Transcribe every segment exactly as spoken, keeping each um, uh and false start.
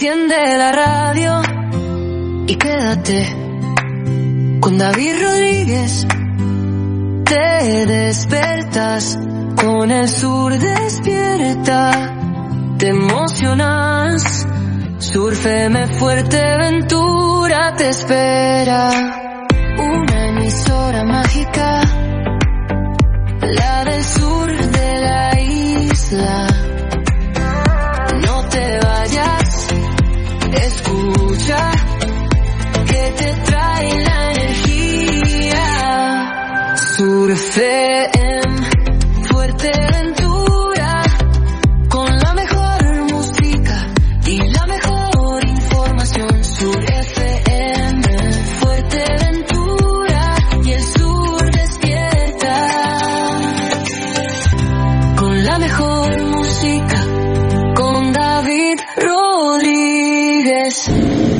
Enciende la radio y quédate con David Rodríguez. Te despertas con el sur despierta. Te emocionas. Sur F M Fuerteventura te espera. Una emisora mágica, la del sur de la isla. No te vayas, escucha, que te trae la energía. Sur F M Fuerteventura, con la mejor música y la mejor información. Sur F M Fuerteventura, y el sur despierta. Con la mejor música, con David Rodríguez.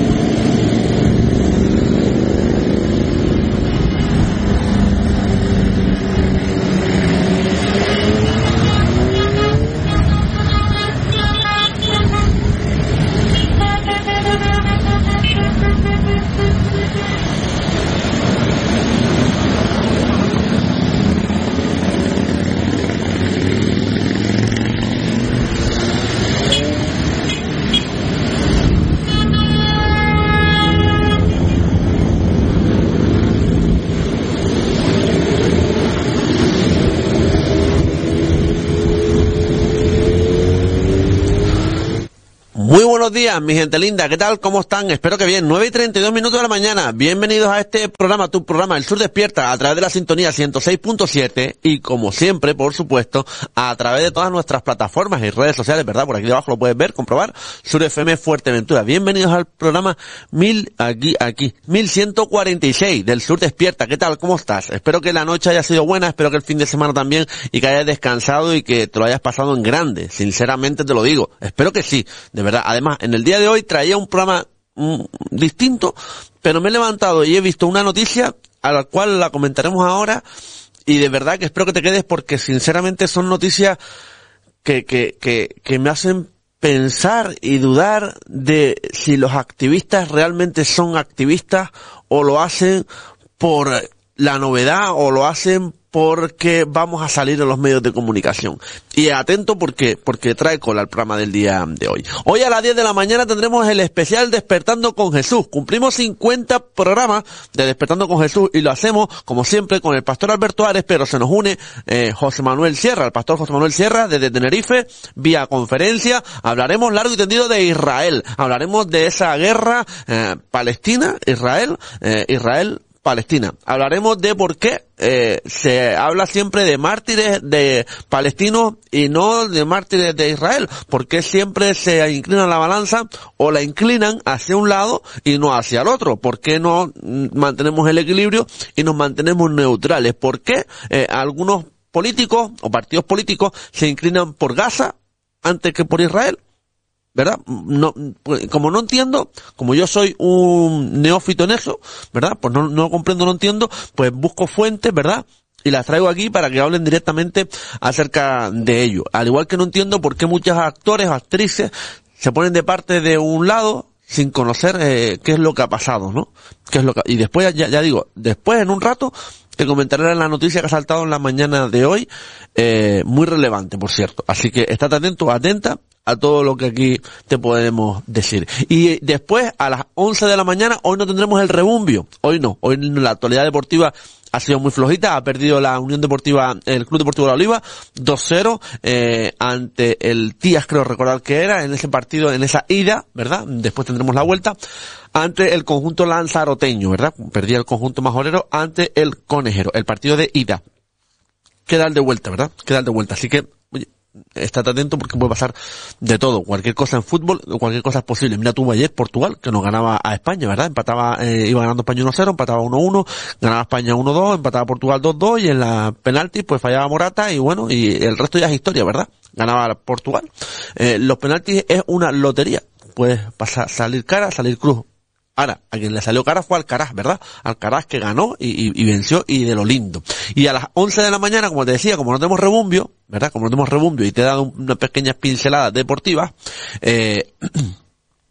Muy buenos días, mi gente linda, ¿qué tal? ¿Cómo están? Espero que bien. nueve y treinta y dos minutos de la mañana. Bienvenidos a este programa, tu programa, El Sur Despierta, a través de la sintonía ciento seis punto siete y, como siempre, por supuesto, a través de todas nuestras plataformas y redes sociales, ¿verdad? Por aquí debajo lo puedes ver, comprobar. Sur F M Fuerteventura. Bienvenidos al programa mil, aquí, aquí, mil ciento cuarenta y seis del Sur Despierta. ¿Qué tal? ¿Cómo estás? Espero que la noche haya sido buena, espero que el fin de semana también, y que hayas descansado y que te lo hayas pasado en grande. Sinceramente te lo digo. Espero que sí, de verdad. Además, en el día de hoy traía un programa mm, distinto, pero me he levantado y he visto una noticia a la cual la comentaremos ahora, y de verdad que espero que te quedes, porque sinceramente son noticias que, que, que, que me hacen pensar y dudar de si los activistas realmente son activistas o lo hacen por la novedad o lo hacen porque vamos a salir en los medios de comunicación. Y atento porque porque trae cola el programa del día de hoy. Hoy a las diez de la mañana tendremos el especial Despertando con Jesús. Cumplimos cincuenta programas de Despertando con Jesús y lo hacemos, como siempre, con el pastor Alberto Ares, pero se nos une eh, José Manuel Sierra, el pastor José Manuel Sierra, desde Tenerife, vía conferencia. Hablaremos largo y tendido de Israel. Hablaremos de esa guerra eh, Palestina, Israel, eh, Israel, Palestina. Hablaremos de por qué eh, se habla siempre de mártires de palestinos y no de mártires de Israel. ¿Por qué siempre se inclina la balanza o la inclinan hacia un lado y no hacia el otro? ¿Por qué no mantenemos el equilibrio y nos mantenemos neutrales? ¿Por qué eh, algunos políticos o partidos políticos se inclinan por Gaza antes que por Israel? ¿Verdad? No, como no entiendo, como yo soy un neófito en eso, ¿verdad? Pues no, no comprendo, no entiendo, pues busco fuentes, ¿verdad? Y las traigo aquí para que hablen directamente acerca de ello. Al igual que no entiendo por qué muchos actores o actrices se ponen de parte de un lado sin conocer eh, qué es lo que ha pasado, ¿no? Qué es lo que, y después, ya, ya digo, después en un rato te comentaré la noticia que ha saltado en la mañana de hoy, eh, muy relevante, por cierto. Así que estate atento, atenta a todo lo que aquí te podemos decir. Y después, a las once de la mañana, hoy no tendremos el rebumbio. Hoy no. Hoy la actualidad deportiva ha sido muy flojita. Ha perdido la Unión Deportiva, el Club Deportivo La Oliva, dos cero, eh, ante el Tías, creo recordar que era, en ese partido, en esa ida, ¿verdad? Después tendremos la vuelta, ante el conjunto lanzaroteño, ¿verdad? Perdía el conjunto majorero ante el conejero. El partido de ida. Queda el de vuelta, ¿verdad? Queda el de vuelta. Así que, oye, estate atento porque puede pasar de todo, cualquier cosa en fútbol, cualquier cosa es posible. Mira tú ayer Portugal, que nos ganaba a España, ¿verdad? Empataba, eh, iba ganando España uno cero, empataba uno uno, ganaba España uno dos, empataba Portugal dos dos, y en la penalti pues fallaba Morata, y bueno, y el resto ya es historia, ¿verdad? Ganaba Portugal. Eh, los penaltis es una lotería, puedes pasar, salir cara, salir cruz. Ahora, a quien le salió cara fue Alcaraz, ¿verdad? Alcaraz, que ganó y, y, y venció, y de lo lindo. Y a las once de la mañana, como te decía, como no tenemos rebumbio, ¿verdad? Como no tenemos rebumbio y te he dado unas pequeñas pinceladas deportivas, eh,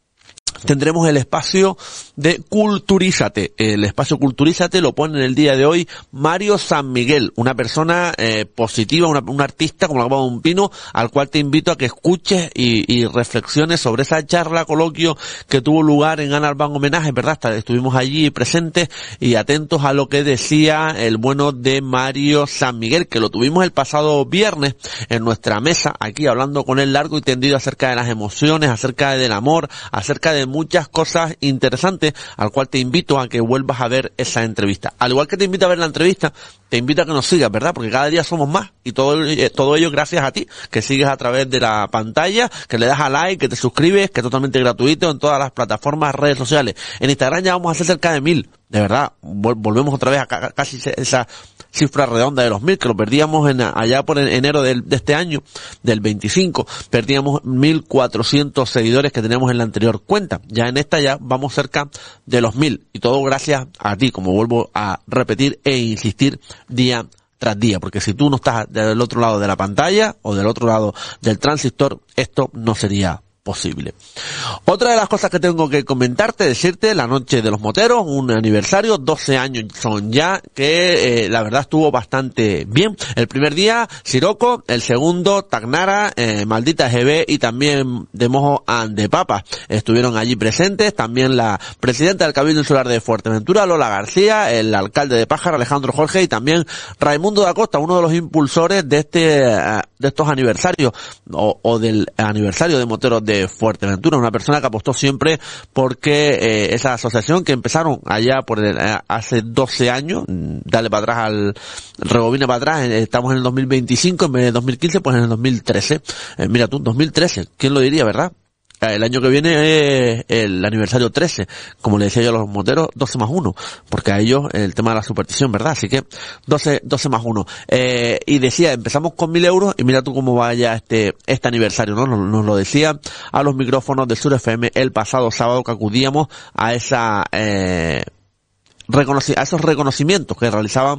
tendremos el espacio de Culturízate. El espacio Culturízate lo pone en el día de hoy Mario San Miguel, una persona eh, positiva, una, un artista como la copa de un pino, al cual te invito a que escuches y, y reflexiones sobre esa charla, coloquio que tuvo lugar en Ana Albán Homenaje, ¿verdad? Estuvimos allí presentes y atentos a lo que decía el bueno de Mario San Miguel, que lo tuvimos el pasado viernes en nuestra mesa, aquí hablando con él largo y tendido acerca de las emociones, acerca del amor, acerca de muchas cosas interesantes, al cual te invito a que vuelvas a ver esa entrevista. Al igual que te invito a ver la entrevista, te invito a que nos sigas, ¿verdad? Porque cada día somos más y todo, todo ello gracias a ti, que sigues a través de la pantalla, que le das a like, que te suscribes, que es totalmente gratuito en todas las plataformas, redes sociales. En Instagram ya vamos a hacer cerca de mil, de verdad. Volvemos otra vez a casi esa cifra redonda de los mil, que lo perdíamos en, allá por enero del, de este año, del veinticinco, perdíamos mil cuatrocientos seguidores que teníamos en la anterior cuenta. Ya en esta ya vamos cerca de los mil, y todo gracias a ti, como vuelvo a repetir e insistir día tras día, porque si tú no estás del otro lado de la pantalla o del otro lado del transistor, esto no sería posible. Otra de las cosas que tengo que comentarte, decirte, la noche de los moteros, un aniversario, doce años son ya, que eh, la verdad estuvo bastante bien. El primer día, Siroco, el segundo, Tagnara, eh, Maldita G B y también de Mojo Ande Papa estuvieron allí presentes, también la presidenta del Cabildo Insular de Fuerteventura, Lola García, el alcalde de Pájara, Alejandro Jorge, y también Raimundo da Costa, uno de los impulsores de este, de estos aniversarios, o, o del aniversario de moteros de Fuerteventura, una persona que apostó siempre porque eh, esa asociación que empezaron allá por el, eh, hace doce años, dale para atrás al, rebobina para atrás, eh, estamos en el dos mil veinticinco, en vez de dos mil quince, pues en el dos mil trece, eh, mira tú, dos mil trece, ¿quién lo diría, verdad? El año que viene es el aniversario trece, como le decía yo a los moteros, doce más uno, porque a ellos el tema de la superstición, ¿verdad? Así que doce, doce más uno. Eh, y decía, empezamos con mil euros y mira tú cómo vaya este, este aniversario, ¿no? Nos, nos lo decía a los micrófonos de Sur F M el pasado sábado, que acudíamos a esa, eh, reconoci- a esos reconocimientos que realizaban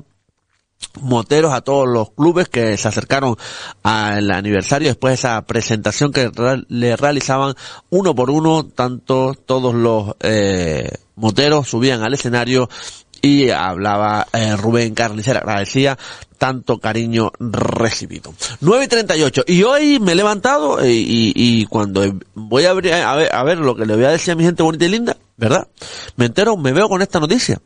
moteros, a todos los clubes que se acercaron al aniversario después de esa presentación que re- le realizaban uno por uno, tanto todos los eh, moteros subían al escenario y hablaba eh, Rubén Carnicera, agradecía tanto cariño recibido. nueve y treinta y ocho, y hoy me he levantado y, y, y cuando voy a ver, a ver a ver lo que le voy a decir a mi gente bonita y linda, ¿verdad? Me entero, me veo con esta noticia.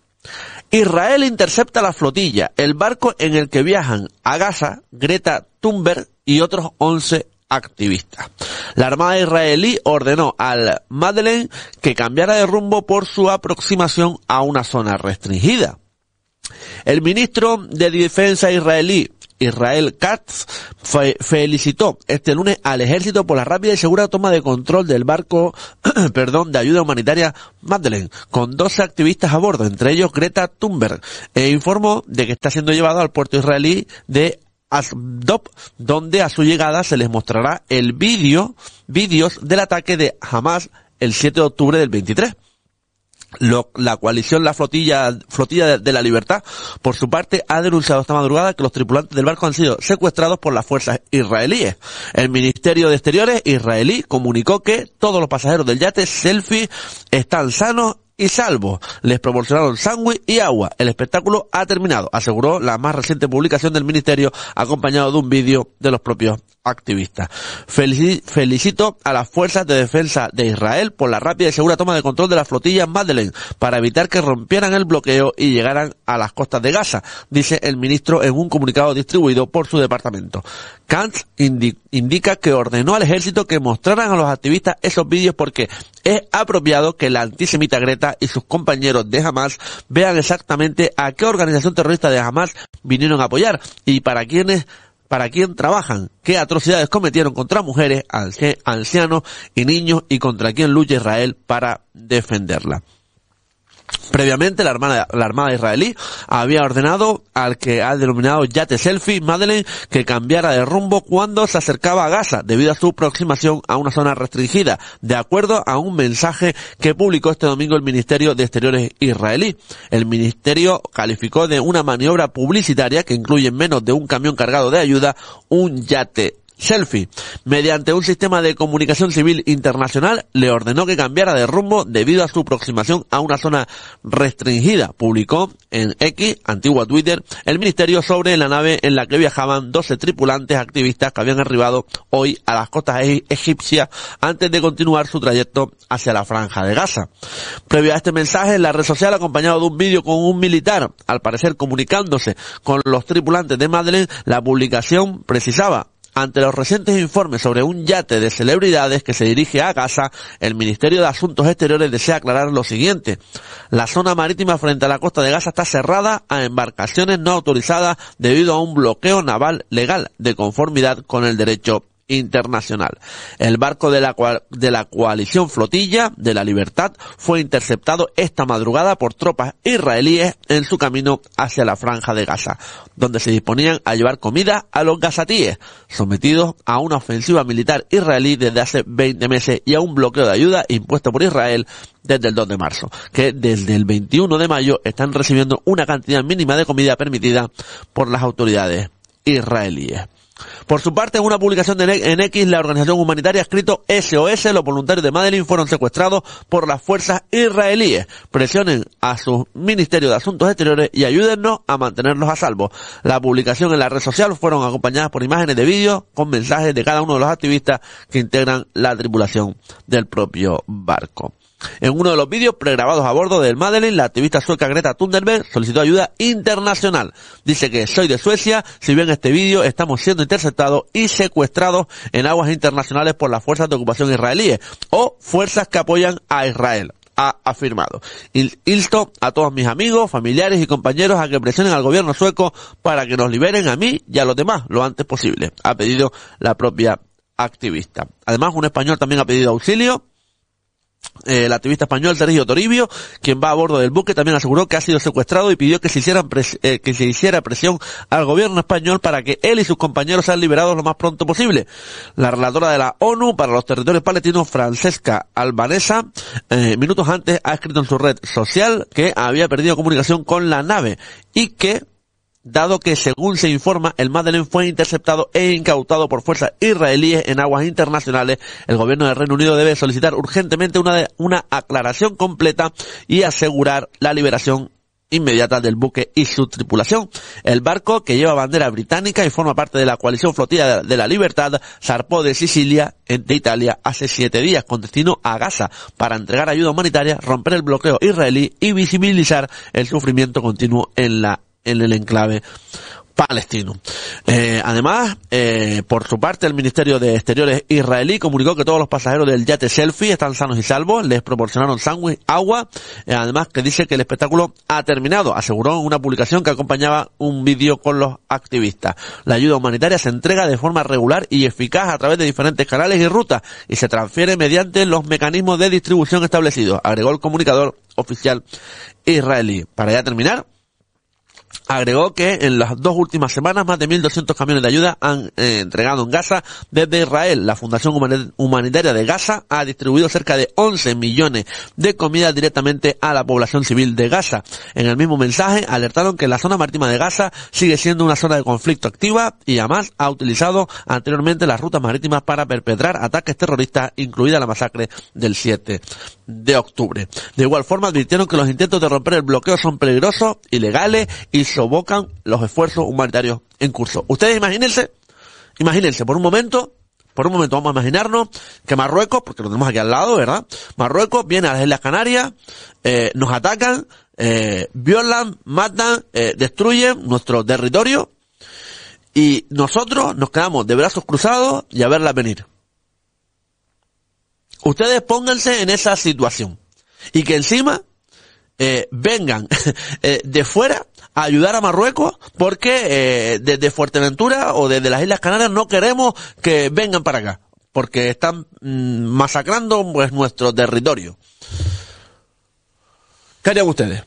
Israel intercepta la flotilla, el barco en el que viajan a Gaza, Greta Thunberg y otros once activistas. La Armada israelí ordenó al Madeleine que cambiara de rumbo por su aproximación a una zona restringida. El ministro de Defensa israelí, Israel Katz, fe- felicitó este lunes al ejército por la rápida y segura toma de control del barco, perdón, de ayuda humanitaria Madeleine, con doce activistas a bordo, entre ellos Greta Thunberg, e informó de que está siendo llevado al puerto israelí de Ashdod, donde a su llegada se les mostrará el vídeo, vídeos del ataque de Hamas el siete de octubre del veintitrés. Lo, la coalición La Flotilla, Flotilla de, de la Libertad, por su parte, ha denunciado esta madrugada que los tripulantes del barco han sido secuestrados por las fuerzas israelíes. El Ministerio de Exteriores israelí comunicó que todos los pasajeros del yate Selfie están sanos y salvos. Les proporcionaron sándwich y agua. El espectáculo ha terminado, aseguró la más reciente publicación del ministerio, acompañado de un vídeo de los propios activistas. Felici- felicito a las fuerzas de defensa de Israel por la rápida y segura toma de control de la flotilla Madeleine para evitar que rompieran el bloqueo y llegaran a las costas de Gaza, dice el ministro en un comunicado distribuido por su departamento. Kantz indi- indica que ordenó al ejército que mostraran a los activistas esos vídeos porque es apropiado que la antisemita Greta y sus compañeros de Hamas vean exactamente a qué organización terrorista de Hamas vinieron a apoyar y para quiénes para quién trabajan, qué atrocidades cometieron contra mujeres, anci- ancianos y niños y contra quién lucha Israel para defenderla. Previamente, la Armada, la Armada israelí había ordenado al que ha denominado yate Selfie Madeleine que cambiara de rumbo cuando se acercaba a Gaza debido a su aproximación a una zona restringida, de acuerdo a un mensaje que publicó este domingo el Ministerio de Exteriores israelí. El ministerio calificó de una maniobra publicitaria que incluye menos de un camión cargado de ayuda, un yate Selfie, mediante un sistema de comunicación civil internacional, le ordenó que cambiara de rumbo debido a su aproximación a una zona restringida. Publicó en X, antigua Twitter, el ministerio sobre la nave en la que viajaban doce tripulantes activistas que habían arribado hoy a las costas e- egipcias antes de continuar su trayecto hacia la Franja de Gaza. Previo a este mensaje, en la red social, acompañado de un vídeo con un militar, al parecer comunicándose con los tripulantes de Madeleine, la publicación precisaba: ante los recientes informes sobre un yate de celebridades que se dirige a Gaza, el Ministerio de Asuntos Exteriores desea aclarar lo siguiente. La zona marítima frente a la costa de Gaza está cerrada a embarcaciones no autorizadas debido a un bloqueo naval legal de conformidad con el derecho internacional. El barco de la, de la coalición Flotilla de la Libertad fue interceptado esta madrugada por tropas israelíes en su camino hacia la Franja de Gaza, donde se disponían a llevar comida a los gazatíes, sometidos a una ofensiva militar israelí desde hace veinte meses y a un bloqueo de ayuda impuesto por Israel desde el dos de marzo, que desde el veintiuno de mayo están recibiendo una cantidad mínima de comida permitida por las autoridades israelíes. Por su parte, en una publicación de en X, la organización humanitaria ha escrito: S O S, los voluntarios de Madeleine fueron secuestrados por las fuerzas israelíes. Presionen a su Ministerio de Asuntos Exteriores y ayúdennos a mantenerlos a salvo. La publicación en la red social fueron acompañadas por imágenes de vídeo con mensajes de cada uno de los activistas que integran la tripulación del propio barco. En uno de los vídeos pregrabados a bordo del Madeleine, la activista sueca Greta Thunberg solicitó ayuda internacional. Dice que: soy de Suecia, si ven este vídeo estamos siendo interceptados y secuestrados en aguas internacionales por las fuerzas de ocupación israelíes o fuerzas que apoyan a Israel, ha afirmado. Insto a todos mis amigos, familiares y compañeros a que presionen al gobierno sueco para que nos liberen a mí y a los demás lo antes posible, ha pedido la propia activista. Además, un español también ha pedido auxilio. Eh, el activista español Sergio Toribio, quien va a bordo del buque, también aseguró que ha sido secuestrado y pidió que se hicieran pres- eh, que se hiciera presión al gobierno español para que él y sus compañeros sean liberados lo más pronto posible. La relatora de la ONU para los territorios palestinos, Francesca Albanesa, eh, minutos antes ha escrito en su red social que había perdido comunicación con la nave y que, dado que, según se informa, el Madeleine fue interceptado e incautado por fuerzas israelíes en aguas internacionales, el gobierno del Reino Unido debe solicitar urgentemente una, de, una aclaración completa y asegurar la liberación inmediata del buque y su tripulación. El barco, que lleva bandera británica y forma parte de la coalición Flotilla de la Libertad, zarpó de Sicilia, de Italia, hace siete días con destino a Gaza para entregar ayuda humanitaria, romper el bloqueo israelí y visibilizar el sufrimiento continuo en la en el enclave palestino. Eh, además, eh, por su parte, el Ministerio de Exteriores israelí comunicó que todos los pasajeros del yate Selfie están sanos y salvos, les proporcionaron sándwich, agua, eh, además que dice que el espectáculo ha terminado, aseguró en una publicación que acompañaba un vídeo con los activistas. La ayuda humanitaria se entrega de forma regular y eficaz a través de diferentes canales y rutas y se transfiere mediante los mecanismos de distribución establecidos, agregó el comunicador oficial israelí. Para ya terminar, agregó que en las dos últimas semanas más de mil doscientos camiones de ayuda han eh, entregado en Gaza desde Israel. La Fundación Humanitaria de Gaza ha distribuido cerca de once millones de comidas directamente a la población civil de Gaza. En el mismo mensaje alertaron que la zona marítima de Gaza sigue siendo una zona de conflicto activa y además ha utilizado anteriormente las rutas marítimas para perpetrar ataques terroristas, incluida la masacre del siete de octubre. De igual forma advirtieron que los intentos de romper el bloqueo son peligrosos, ilegales y sofocan los esfuerzos humanitarios en curso. Ustedes imagínense, imagínense por un momento, por un momento vamos a imaginarnos que Marruecos, porque lo tenemos aquí al lado, ¿verdad? Marruecos viene a las Islas Canarias, eh, nos atacan, eh, violan, matan, eh, destruyen nuestro territorio y nosotros nos quedamos de brazos cruzados y a verla venir. Ustedes pónganse en esa situación y que encima eh, vengan eh, de fuera a ayudar a Marruecos porque eh, desde Fuerteventura o desde las Islas Canarias no queremos que vengan para acá porque están mmm, masacrando pues nuestro territorio. ¿Qué harían ustedes?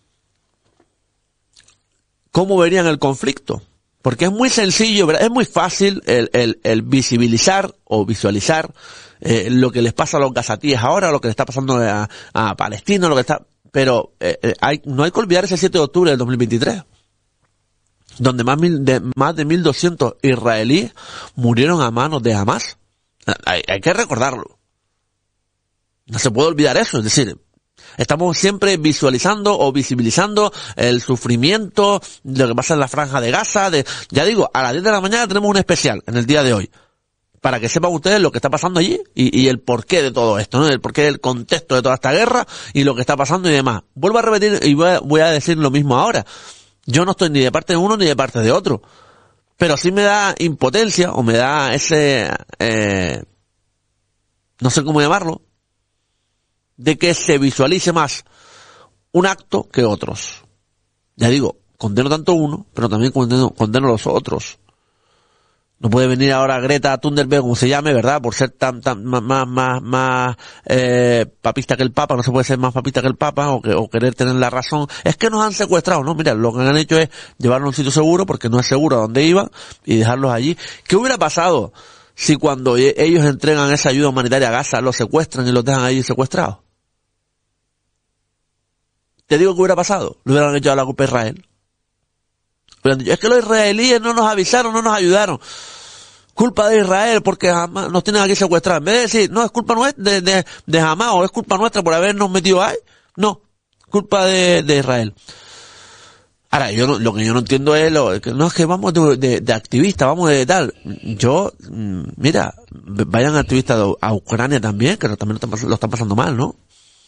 ¿Cómo verían el conflicto? Porque es muy sencillo, ¿verdad? Es muy fácil el, el, el visibilizar o visualizar eh, lo que les pasa a los gazatíes ahora, lo que le está pasando a, a Palestina, lo que está, pero eh, hay, no hay que olvidar ese siete de octubre del dos mil veintitrés. donde más, mil, de, más de mil doscientos israelíes murieron a manos de Hamas. Hay, hay que recordarlo. No se puede olvidar eso, es decir, estamos siempre visualizando o visibilizando el sufrimiento, lo que pasa en la franja de Gaza. De, ya digo, a las diez de la mañana tenemos un especial en el día de hoy, para que sepan ustedes lo que está pasando allí y, y el porqué de todo esto, ¿no? El porqué del contexto de toda esta guerra y lo que está pasando y demás. Vuelvo a repetir y voy a, voy a decir lo mismo ahora. Yo no estoy ni de parte de uno ni de parte de otro, pero sí me da impotencia o me da ese, eh, no sé cómo llamarlo, de que se visualice más un acto que otros. Ya digo, condeno tanto uno, pero también condeno, condeno los otros. No puede venir ahora Greta Thunberg, como se llame, ¿verdad? Por ser tan, tan, más, más, más, más eh, papista que el Papa, no se puede ser más papista que el Papa, o, que, o querer tener la razón. Es que nos han secuestrado, ¿no? Mira, lo que han hecho es llevarlos a un sitio seguro, porque no es seguro a dónde iban, y dejarlos allí. ¿Qué hubiera pasado si cuando ellos entregan esa ayuda humanitaria a Gaza, los secuestran y los dejan ahí secuestrados? Te digo que hubiera pasado. Le hubieran echado la culpa a Israel. Hubieran dicho, es que los israelíes no nos avisaron, no nos ayudaron. Culpa de Israel porque jamás nos tienen aquí secuestrados. En vez de decir, no, es culpa nuestra, de, de, de Hamas, o es culpa nuestra por habernos metido ahí. No, culpa de, de Israel. Ahora, yo no, lo que yo no entiendo es, lo, que no es que vamos de, de, de activistas, vamos de tal. Yo, mira, vayan activistas a Ucrania también, que también lo están, lo están pasando mal, ¿no?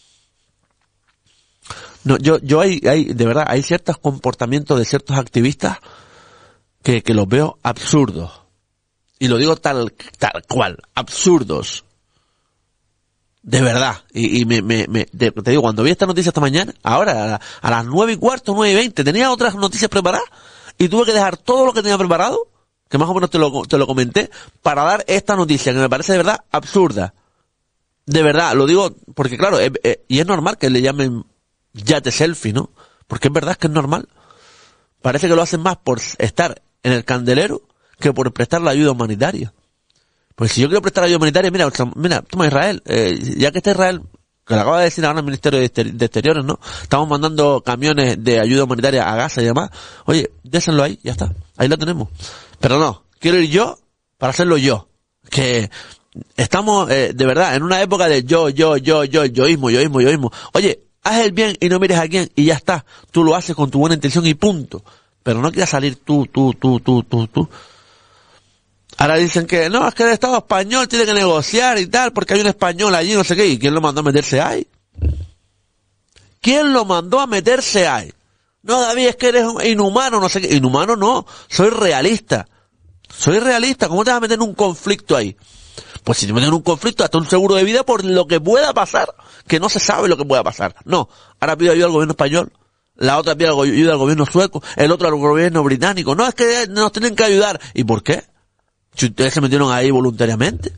No, yo, yo hay, hay, de verdad, hay ciertos comportamientos de ciertos activistas que, que los veo absurdos. Y lo digo tal, tal cual, absurdos. De verdad. Y, y me, me, me te, te digo, cuando vi esta noticia esta mañana, ahora, a, a las nueve y cuarto, nueve y veinte, tenía otras noticias preparadas, y tuve que dejar todo lo que tenía preparado, que más o menos te lo, te lo comenté, para dar esta noticia, que me parece de verdad absurda. De verdad, lo digo, porque claro, es, es, y es normal que le llamen yate selfie, ¿no? Porque es verdad que es normal. Parece que lo hacen más por estar en el candelero que por prestar la ayuda humanitaria. Pues si yo quiero prestar ayuda humanitaria, mira, mira, toma Israel, eh, ya que está Israel, que lo acaba de decir ahora el Ministerio de, Exter- de Exteriores, ¿no? Estamos mandando camiones de ayuda humanitaria a Gaza y demás. Oye, désenlo ahí, ya está, ahí lo tenemos. Pero no, quiero ir yo para hacerlo yo. Que estamos, eh, de verdad, en una época de yo, yo, yo, yo, yoísmo, yoísmo, yoísmo. Oye, haz el bien y no mires a quién y ya está. Tú lo haces con tu buena intención y punto. Pero no quieras salir tú, tú, tú, tú, tú, tú. Ahora dicen que no, es que el Estado español tiene que negociar y tal, porque hay un español allí, no sé qué. ¿Y quién lo mandó a meterse ahí? ¿Quién lo mandó a meterse ahí? No, David, es que eres inhumano, no sé qué. Inhumano no, soy realista. Soy realista. ¿Cómo te vas a meter en un conflicto ahí? Pues si te metes en un conflicto, hasta un seguro de vida por lo que pueda pasar, que no se sabe lo que pueda pasar. No, ahora pido ayuda al gobierno español, la otra pide ayuda al gobierno sueco, el otro al gobierno británico. No, es que nos tienen que ayudar. ¿Y por qué? Si ustedes se metieron ahí voluntariamente.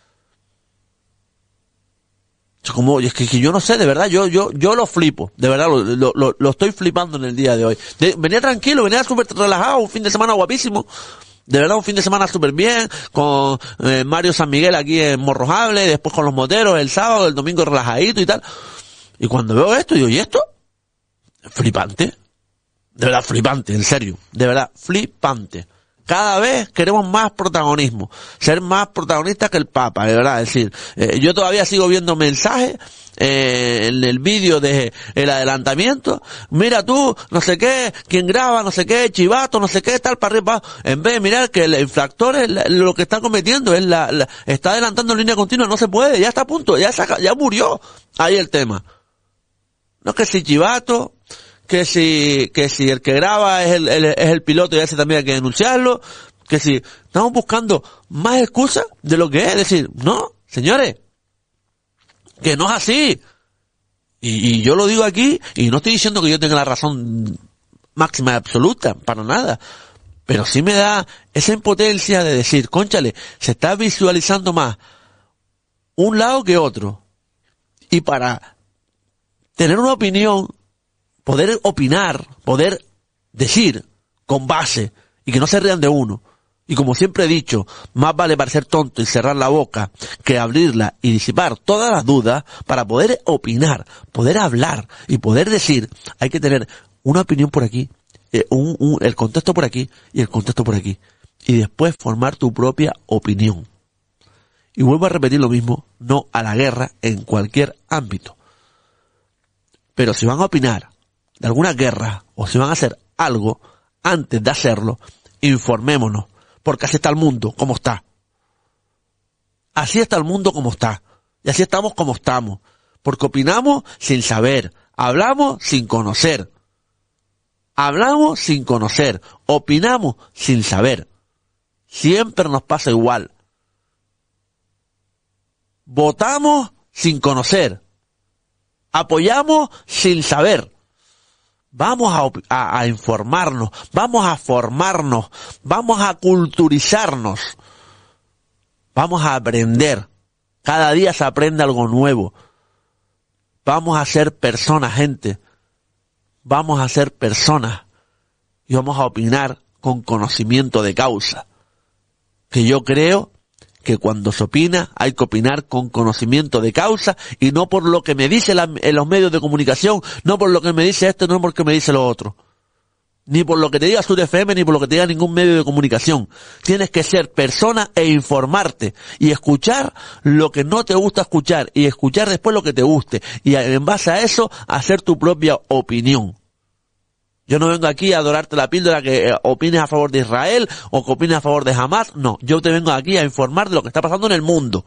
Es como, es que, que yo no sé, de verdad, yo, yo, yo lo flipo, de verdad, lo, lo, lo, lo estoy flipando en el día de hoy. De, venía tranquilo, venía súper relajado, un fin de semana guapísimo. De verdad, un fin de semana súper bien, con eh, Mario San Miguel aquí en Morrojable, después con los moteros, el sábado, el domingo relajadito y tal. Y cuando veo esto, digo, ¿y esto? Flipante. De verdad, flipante, en serio. De verdad, flipante. Cada vez queremos más protagonismo, ser más protagonistas que el Papa, de verdad. Es decir, eh, yo todavía sigo viendo mensajes eh, en el vídeo de el adelantamiento. Mira tú, no sé qué, quien graba, no sé qué, chivato, no sé qué, tal para arriba. En vez de mirar que el infractor es la, lo que está cometiendo, es la, la, está adelantando en línea continua, no se puede, ya está a punto, ya saca, ya murió. Ahí el tema. No que si chivato, que si, que si el que graba es el, el, es el piloto y ese también hay que denunciarlo, que si estamos buscando más excusas de lo que es, es decir, no, señores, que no es así. Y, y yo lo digo aquí, y no estoy diciendo que yo tenga la razón máxima y absoluta, para nada, pero sí me da esa impotencia de decir, cónchale, se está visualizando más un lado que otro, y para tener una opinión, poder opinar, poder decir con base y que no se rían de uno. Y como siempre he dicho, más vale parecer tonto y cerrar la boca que abrirla y disipar todas las dudas para poder opinar, poder hablar y poder decir. Hay que tener una opinión por aquí, eh, un, un, el contexto por aquí y el contexto por aquí. Y después formar tu propia opinión. Y vuelvo a repetir lo mismo, no a la guerra en cualquier ámbito. Pero si van a opinar de alguna guerra o si van a hacer algo, antes de hacerlo, informémonos. Porque así está el mundo, como está. Así está el mundo como está. Y así estamos como estamos. Porque opinamos sin saber. Hablamos sin conocer. Hablamos sin conocer. Opinamos sin saber. Siempre nos pasa igual. Votamos sin conocer. Apoyamos sin saber. Vamos a, a, a informarnos. Vamos a formarnos. Vamos a culturizarnos. Vamos a aprender. Cada día se aprende algo nuevo. Vamos a ser personas, gente. Vamos a ser personas. Y vamos a opinar con conocimiento de causa. Que yo creo que cuando se opina hay que opinar con conocimiento de causa y no por lo que me dice la, en los medios de comunicación, no por lo que me dice esto, no por lo que me dice lo otro. Ni por lo que te diga Sur F M, ni por lo que te diga ningún medio de comunicación. Tienes que ser persona e informarte y escuchar lo que no te gusta escuchar y escuchar después lo que te guste y en base a eso hacer tu propia opinión. Yo no vengo aquí a adorarte la píldora que eh, opines a favor de Israel o que opines a favor de Hamas. No, yo te vengo aquí a informar de lo que está pasando en el mundo.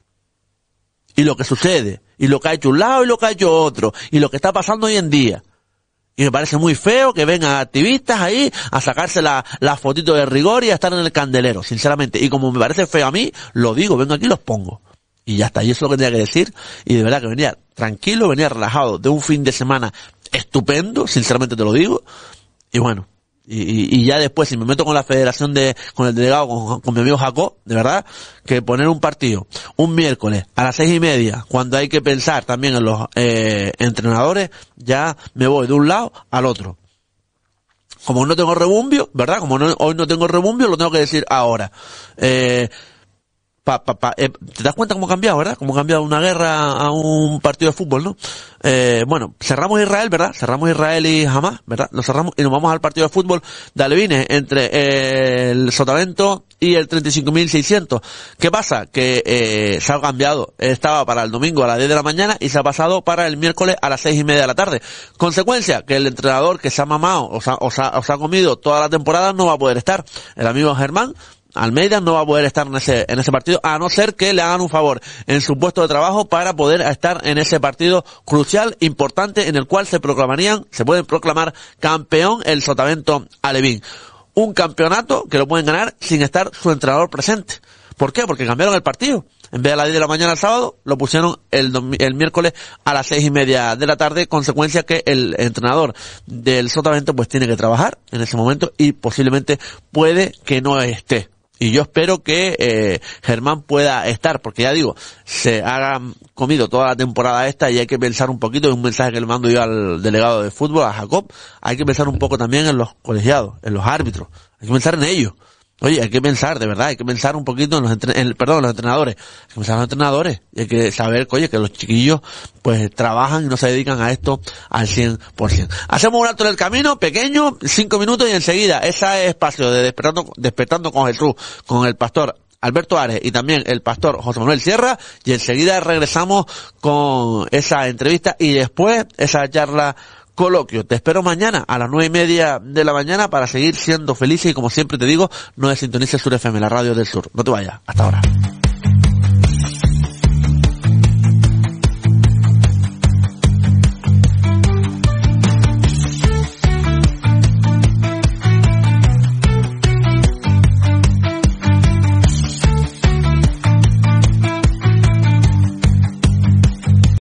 Y lo que sucede. Y lo que ha hecho un lado y lo que ha hecho otro. Y lo que está pasando hoy en día. Y me parece muy feo que vengan activistas ahí a sacarse la, la fotito de rigor y a estar en el candelero, sinceramente. Y como me parece feo a mí, lo digo, vengo aquí y los pongo. Y ya está, y eso es lo que tenía que decir. Y de verdad que venía tranquilo, venía relajado de un fin de semana estupendo, sinceramente te lo digo, y bueno, y, y, y ya después si me meto con la federación de, con el delegado, con, con mi amigo Jacob, de verdad, que poner un partido, un miércoles, a las seis y media, cuando hay que pensar también en los, eh, entrenadores, ya me voy de un lado al otro. Como no tengo rebumbio, ¿verdad? Como no, hoy no tengo rebumbio, lo tengo que decir ahora. Eh, Pa, pa, pa, eh, ¿te das cuenta cómo ha cambiado, verdad? Cómo ha cambiado una guerra a un partido de fútbol, ¿no? Eh, bueno, cerramos Israel, ¿verdad? Cerramos Israel y Hamas, ¿verdad? Lo cerramos y nos vamos al partido de fútbol de alevines entre eh, el Sotavento y el treinta y cinco mil seiscientos. ¿Qué pasa? Que eh, se ha cambiado. Estaba para el domingo a las diez de la mañana y se ha pasado para el miércoles a las seis y media de la tarde. Consecuencia, que el entrenador que se ha mamado o se ha, o se ha, o se ha comido toda la temporada no va a poder estar. El amigo Germán Almeida no va a poder estar en ese, en ese partido, a no ser que le hagan un favor en su puesto de trabajo para poder estar en ese partido crucial, importante, en el cual se proclamarían, se pueden proclamar campeón el Sotavento Alevín. Un campeonato que lo pueden ganar sin estar su entrenador presente. ¿Por qué? Porque cambiaron el partido. En vez de las diez de la mañana el sábado, lo pusieron el, el miércoles a las seis y media de la tarde, consecuencia que el entrenador del Sotavento pues tiene que trabajar en ese momento y posiblemente puede que no esté. Y yo espero que eh, Germán pueda estar, porque ya digo, se ha comido toda la temporada esta y hay que pensar un poquito, es un mensaje que le mando yo al delegado de fútbol, a Jacob, hay que pensar un poco también en los colegiados, en los árbitros, hay que pensar en ellos. Oye, hay que pensar, de verdad, hay que pensar un poquito en los, entre, en, perdón, en los entrenadores. Hay que pensar en los entrenadores. Y hay que saber, oye, que los chiquillos, pues, trabajan y no se dedican a esto al cien por ciento. Hacemos un alto en el camino, pequeño, cinco minutos y enseguida, ese espacio de Despertando, Despertando con Jesús, con el pastor Alberto Ares y también el pastor José Manuel Sierra, y enseguida regresamos con esa entrevista y después esa charla coloquio. Te espero mañana a las nueve y media de la mañana para seguir siendo felices y como siempre te digo, no desintonices Sur F M, la radio del sur. No te vayas. Hasta ahora.